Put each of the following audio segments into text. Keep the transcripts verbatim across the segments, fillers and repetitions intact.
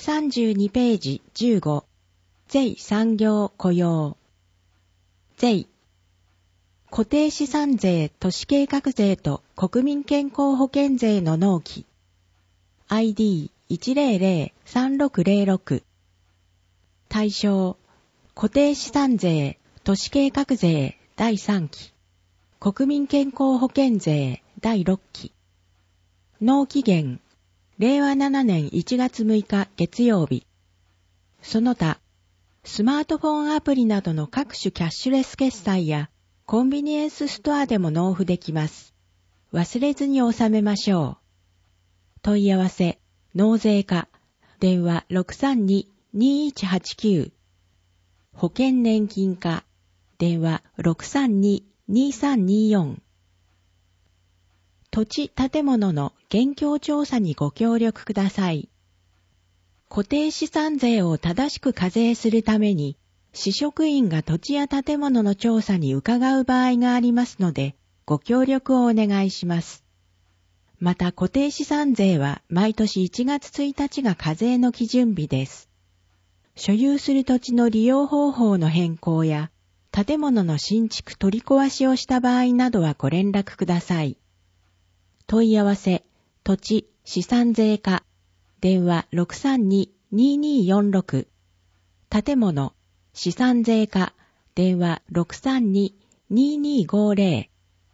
さんじゅうにページじゅうご。税産業雇用。税。固定資産税、都市計画税と国民健康保険税の納期。アイディーいちゼロゼロさんろくゼロろく。対象。固定資産税、都市計画税だいさんき。国民健康保険税だいろっき。納期限。れいわななねんいちがつむいか月曜日。その他、スマートフォンアプリなどの各種キャッシュレス決済やコンビニエンスストアでも納付できます。忘れずに納めましょう。問い合わせ、納税課、電話 ろくさんに にいちはちきゅう。保険年金課、電話 ろくさんに にさんによん。土地建物の現況調査にご協力ください。固定資産税を正しく課税するために、市職員が土地や建物の調査に伺う場合がありますので、ご協力をお願いします。また固定資産税は毎年いちがつついたちが課税の基準日です。所有する土地の利用方法の変更や、建物の新築取り壊しをした場合などはご連絡ください。問い合わせ、土地、資産税課、電話 ろくさんに にによんろく、建物、資産税課、電話 ろくさんに ににごゼロ。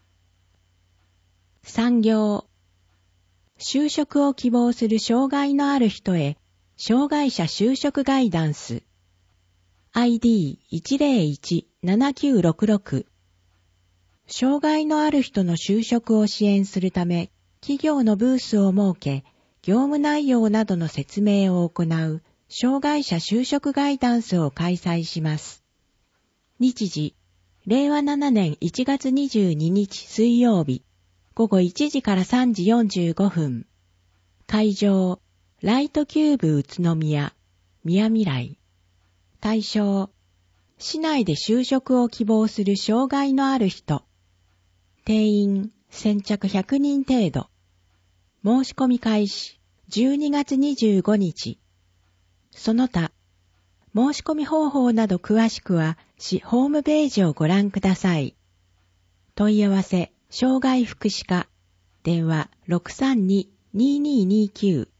産業。就職を希望する障害のある人へ、障害者就職ガイダンス。アイディーいちゼロいち ななきゅうろくろく。障害のある人の就職を支援するため、企業のブースを設け、業務内容などの説明を行う、障害者就職ガイダンスを開催します。日時、れいわななねんいちがつにじゅうににち水曜日、ごごいちじからさんじよんじゅうごふん。会場、ライトキューブ宇都宮、宮未来。対象、市内で就職を希望する障害のある人。定員、先着ひゃくにん程度。申し込み開始、じゅうにがつにじゅうごにち。その他、申し込み方法など詳しくは、市ホームページをご覧ください。問い合わせ、障害福祉課、電話 ろくさんに にににきゅう。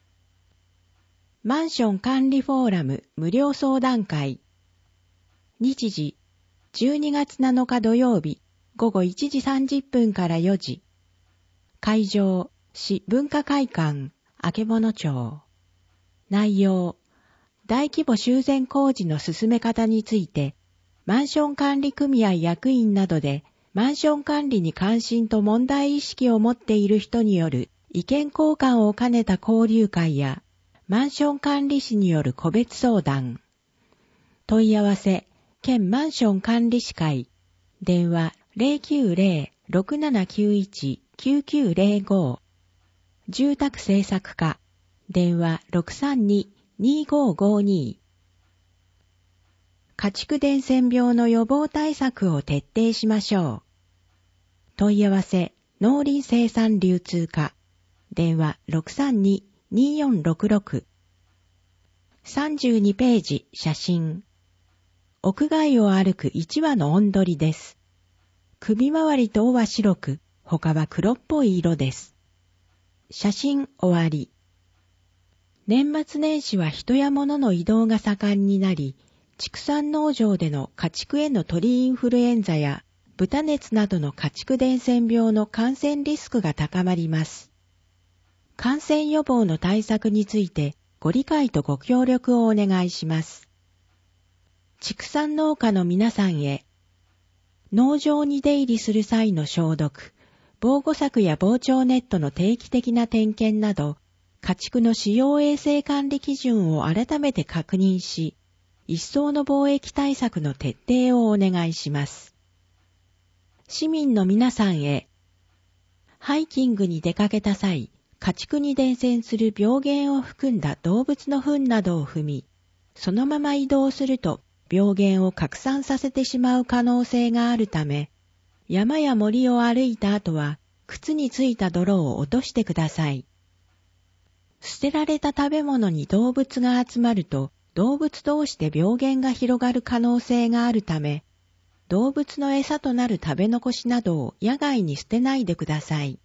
マンション管理フォーラム無料相談会。日時、じゅうにがつなのか土曜日、ごごいちじさんじゅっぷんからよじ。会場、市文化会館、曙町。内容、大規模修繕工事の進め方について、マンション管理組合役員などで、マンション管理に関心と問題意識を持っている人による意見交換を兼ねた交流会や、マンション管理士による個別相談。問い合わせ、県マンション管理士会。電話 ゼロきゅうゼロ ろくななきゅういち きゅうきゅうゼロご。住宅政策課。電話 ろくさんに にごごに。家畜伝染病の予防対策を徹底しましょう。問い合わせ、農林生産流通課。電話 ろくさんに によんろくろく。さんじゅうにページ、写真。屋外を歩くいちわのオンドリです。首周りと尾は白く、他は黒っぽい色です。写真終わり。年末年始は人や物の移動が盛んになり、畜産農場での家畜への鳥インフルエンザや豚熱などの家畜伝染病の感染リスクが高まります。感染予防の対策についてご理解とご協力をお願いします。畜産農家の皆さんへ、農場に出入りする際の消毒、防護柵や防鳥ネットの定期的な点検など、家畜の使用衛生管理基準を改めて確認し、一層の防疫対策の徹底をお願いします。市民の皆さんへ、ハイキングに出かけた際、家畜に伝染する病原を含んだ動物の糞などを踏み、そのまま移動すると病原を拡散させてしまう可能性があるため、山や森を歩いた後は、靴についた泥を落としてください。 捨てられた食べ物に動物が集まると、動物同士で病原が広がる可能性があるため、動物の餌となる食べ残しなどを野外に捨てないでください。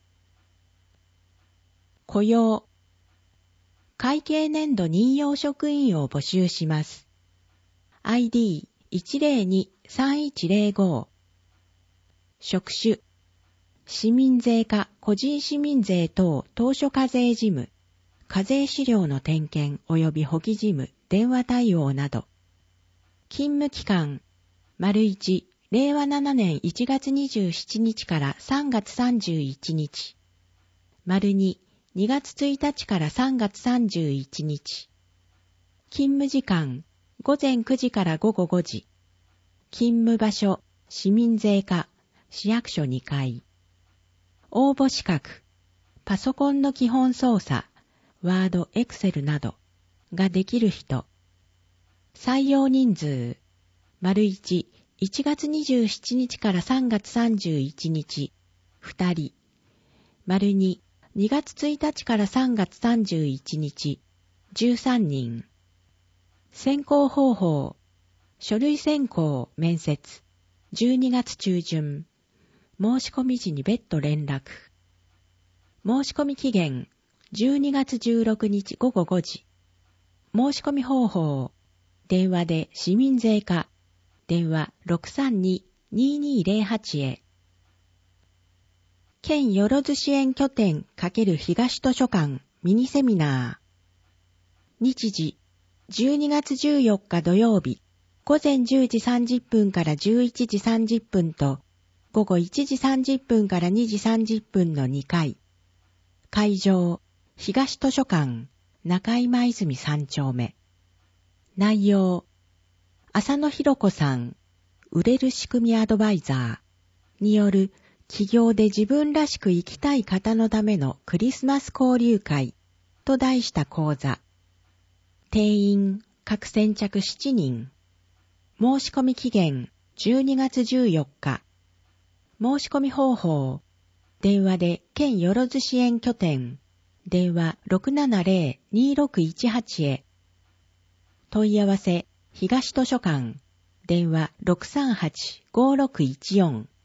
雇用。会計年度任用職員を募集します。アイディーいちゼロにさんいちゼロご。職種。市民税課、個人市民税等当初課税事務、課税資料の点検及び補記事務、電話対応など。勤務期間、丸いち、れいわななねんいちがつにじゅうしちにちからさんがつさんじゅういちにち。丸に、にがつついたちからさんがつさんじゅういちにち。勤務時間、ごぜんくじからごごごじ。勤務場所、市民税課、市役所にかい。応募資格、パソコンの基本操作、ワード、エクセルなどができる人。採用人数、丸いち、いちがつにじゅうしちにちからさんがつさんじゅういちにち、ふたり。丸に、にがつついたちからさんがつさんじゅういちにち、じゅうさんにん。選考方法、書類選考、面接、じゅうにがつちゅうじゅん。申し込み時に別途連絡。申し込み期限、じゅうにがつじゅうろくにちごごごじ。申し込み方法、電話で市民税課、電話 ろくさんに にーにーぜろはち へ。県よろず支援拠点×東図書館ミニセミナー。日時、じゅうにがつじゅうよっか土曜日、ごぜんじゅうじさんじゅっぷんからじゅういちじさんじゅっぷんと、ごごいちじさんじゅっぷんからにじさんじゅっぷんのにかい。会場、東図書館、中井舞澄さんちょうめ。内容、浅野博子さん、売れる仕組みアドバイザーによる起業で自分らしく生きたい方のためのクリスマス交流会と題した講座。定員、各先着しちにん。申し込み期限、じゅうにがつじゅうよっか。申し込み方法、電話で県よろず支援拠点、電話 ろくななぜろ にーろくいちはち へ。問い合わせ、東図書館、電話 ろくさんはち ごろくいちよん。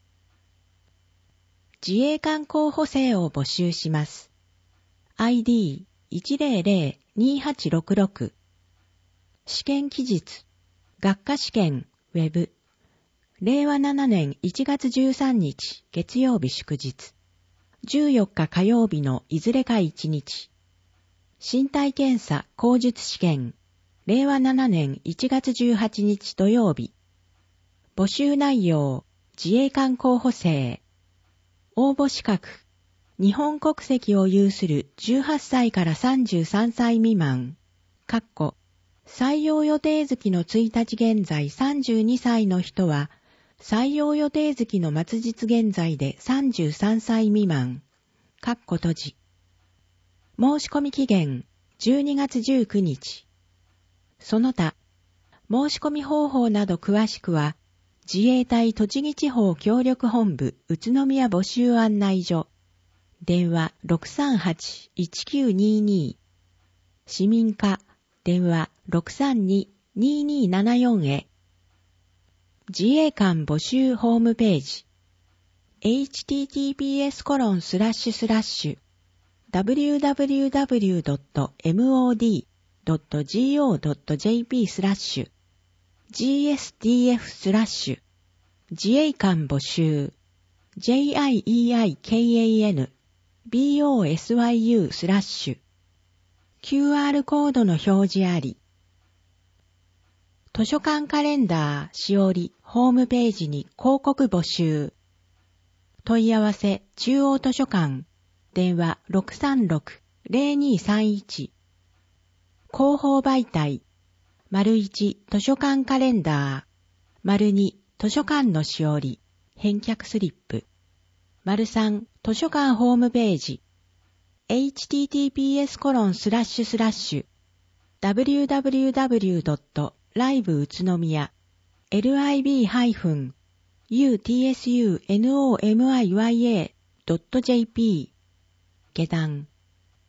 自衛官候補生を募集します。アイディーいちゼロゼロ にーはちろくろく。試験期日、学科試験、ウェブ。れいわななねんいちがつじゅうさんにち月曜日祝日。じゅうよっか火曜日のいずれかいちにち。身体検査口述試験。れいわななねんいちがつじゅうはちにち土曜日。募集内容、自衛官候補生。応募資格、日本国籍を有するじゅうはっさいからさんじゅうさんさい未満。かっこ採用予定月のついたち現在さんじゅうにさいの人は、採用予定月の末日現在でさんじゅうさんさい未満。かっこ閉じ。申し込み期限、じゅうにがつじゅうくにち。その他、申し込み方法など詳しくは、自衛隊栃木地方協力本部宇都宮募集案内所。電話 ろくさんはち いちきゅうにーにー。市民課、電話 ろくさんに にーにーななよん へ。自衛官募集ホームページ。エイチティーティーピーエスコロンスラッシュスラッシュダブリューダブリューダブリュードットエムオーディードットゴードットジェーピー スラッシュ ジーエスディーエフ スラッシュ自衛官募集 ジェイアイイーアイケーエーエヌビーオーエスワイユー スラッシュ キューアール コードの表示あり。図書館カレンダーしおりホームページに広告募集。問い合わせ中央図書館電話 ろくさんろく ぜろにーさんいち。広報媒体丸いち図書館カレンダー丸に図書館のしおり返却スリップ丸さん図書館ホームページ エイチティーティーピーエスコロンスラッシュスラッシュダブリューダブリューダブリュードットライブ宇都宮 エルアイビー ユーティーエスユーエヌオーエムアイワイエー ドットジェーピー 下段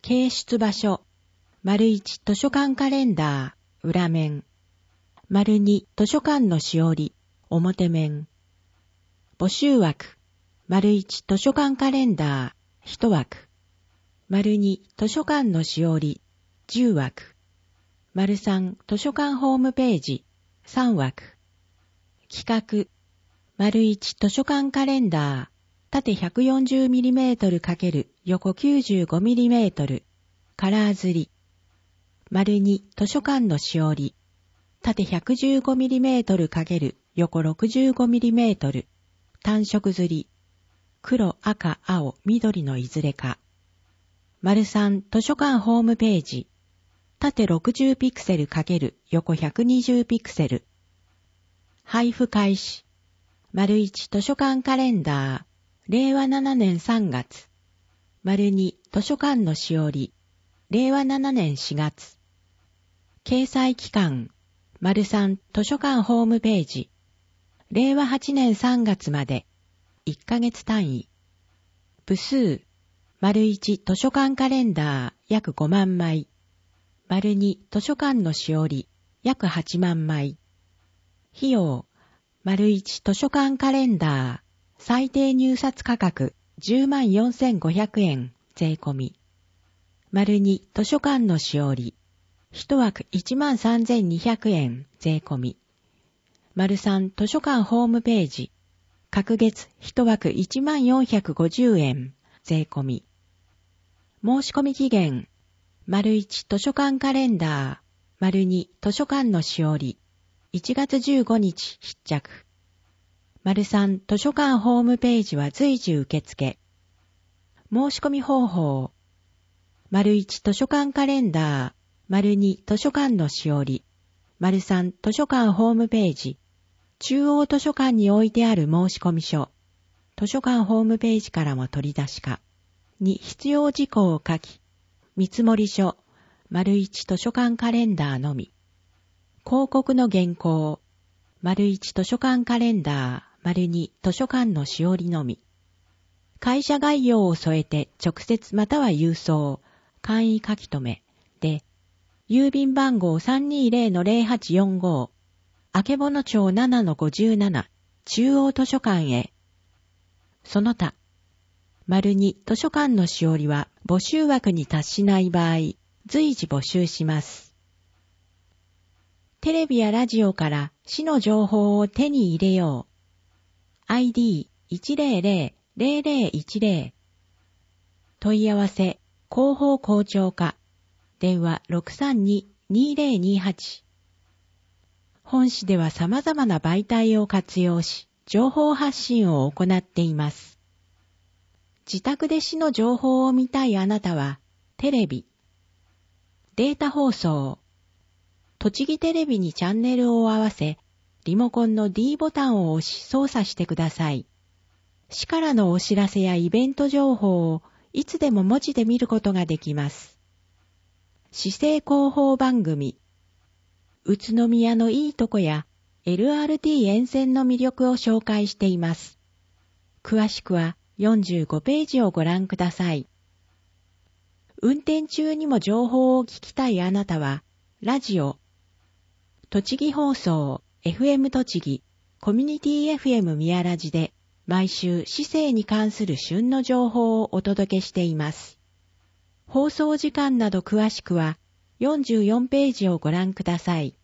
掲出場所。丸いち図書館カレンダー、裏面。丸に図書館のしおり、表面。募集枠。丸いち図書館カレンダー、一枠。丸に図書館のしおり、じゅう枠。丸さん図書館ホームページ、さん枠。企画。丸いち図書館カレンダー、縦 ひゃくよんじゅうミリメートル× 横 きゅうじゅうごミリメートル、カラー刷り。丸に図書館のしおり、縦 ひゃくじゅうごミリメートル× 横 ろくじゅうごミリメートル、単色刷り。黒、赤、青、緑のいずれか。丸さん図書館ホームページ、縦ろくじゅうピクセル×横ひゃくにじゅうピクセル。配布開始。丸いち図書館カレンダー、れいわななねんさんがつ。丸に図書館のしおり、れいわななねんしがつ。掲載期間、丸さん図書館ホームページ、れいわはちねんさんがつまで、いっかげつ単位。部数、丸いち図書館カレンダー約ごまんまい。丸に図書館のしおり約はちまんまい。費用、丸いち図書館カレンダー最低入札価格じゅうまんよんせんごひゃくえん税込み。丸に図書館のしおり一枠いちまんさんぜんにひゃくえん税込み。丸さん図書館ホームページ各月一枠いちまんよんひゃくごじゅうえん税込み。申し込み期限、丸いち図書館カレンダー、丸に図書館のしおり、いちがつじゅうごにち必着。丸さん図書館ホームページは随時受付。申し込み方法、丸いち図書館カレンダー、丸に図書館のしおり、丸さん図書館ホームページ、中央図書館に置いてある申し込み書、図書館ホームページからも取り出しか、に必要事項を書き、見積書、丸いち図書館カレンダーのみ。広告の原稿、丸いち図書館カレンダー、丸に図書館のしおりのみ。会社概要を添えて直接または郵送、簡易書き留めで、郵便番号 さんにーぜろのぜろはちよんご、あけぼの町 ななのごじゅうなな、中央図書館へ。その他、丸に図書館のしおりは募集枠に達しない場合、随時募集します。テレビやラジオから市の情報を手に入れよう。アイディーいちぜろぜろぜろぜろいちぜろ。問い合わせ、広報校長課。電話 ろくさんに にーぜろにーはち。本市では様々な媒体を活用し、情報発信を行っています。自宅で市の情報を見たいあなたは、テレビ、データ放送、栃木テレビにチャンネルを合わせ、リモコンの D ボタンを押し操作してください。市からのお知らせやイベント情報をいつでも文字で見ることができます。市政広報番組、宇都宮のいいとこや エルアールティー 沿線の魅力を紹介しています。詳しくはよんじゅうごページをご覧ください。運転中にも情報を聞きたいあなたは、ラジオ、栃木放送、エフエム 栃木、コミュニティ エフエム 宮ラジで、毎週市政に関する旬の情報をお届けしています。放送時間など詳しくは、よんじゅうよんページをご覧ください。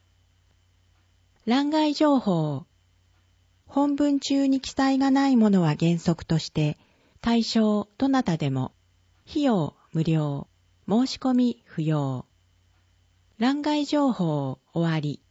欄外情報。本文中に記載がないものは原則として、対象どなたでも、費用無料、申し込み不要。欄外情報終わり。